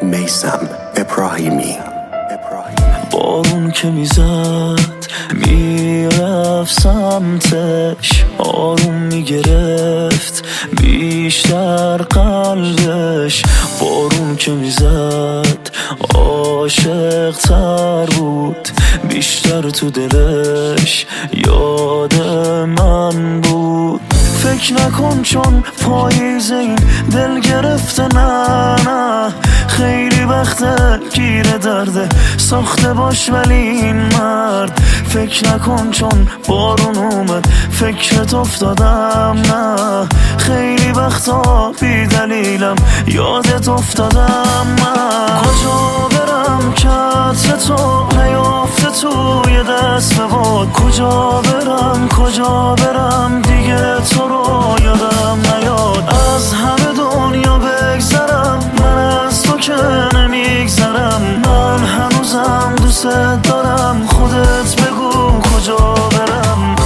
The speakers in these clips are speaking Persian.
میثم ابراهیمی. بارون که میزد میرفت سمتش، آروم میگرفت بیشتر قلبش. بارون که میزد عاشق تر بود، بیشتر تو دلش یاد من بود. فکر نکن چون پاییز این دل گرفته، نه خیلی وقته گیر درده ساخته باش ولی این مرد. فکر نکن چون بارون اومد فکرت افتادم، نه خیلی وقتا بی دلیلم یادت افتادم. من کجا برم که عطر تو نیافته توی دست به باد؟ کجا برم دیگه تو رو یادم نیاد. از همه دنیا بگذرم من از تو که نمیگذرم. من هنوزم دوست دارم، خودت بگو کجا برم.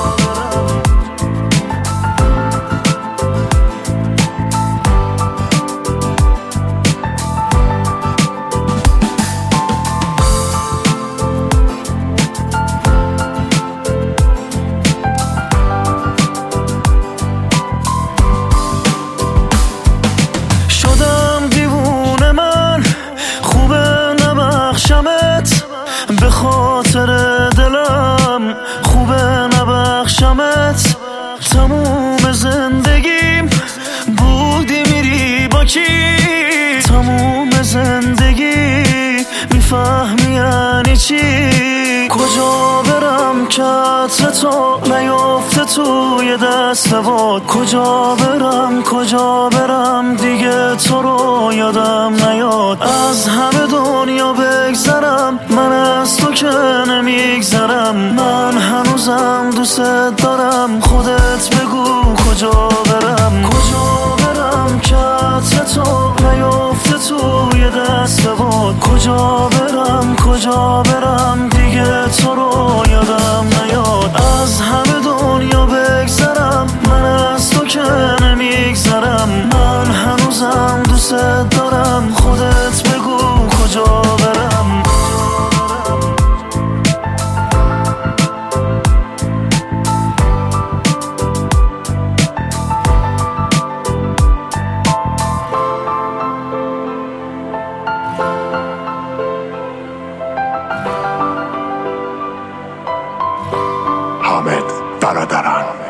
به خاطر دلم خوبه نبخشمت. تموم زندگیم بودی میری با کی؟ تموم زندگی میفهمی یعنی چی؟ کجا برم که عطر تو نیافته توی دست باد؟ کجا برم دیگه تو رو یادم نیاد. از همه دنیا بگذرم من از تو که نمیگذرم. من هنوزم دوست دارم، خودت بگو کجا برم. کجا برم که عطر تو نیافته توی دست باد؟ کجا برم دیگه تو رو یادم نیاد. از همه دنیا بگذرم من از تو که نمیگذرم. من هنوزم دوست دارم، خودت بگو کجا برم. حامد برادران.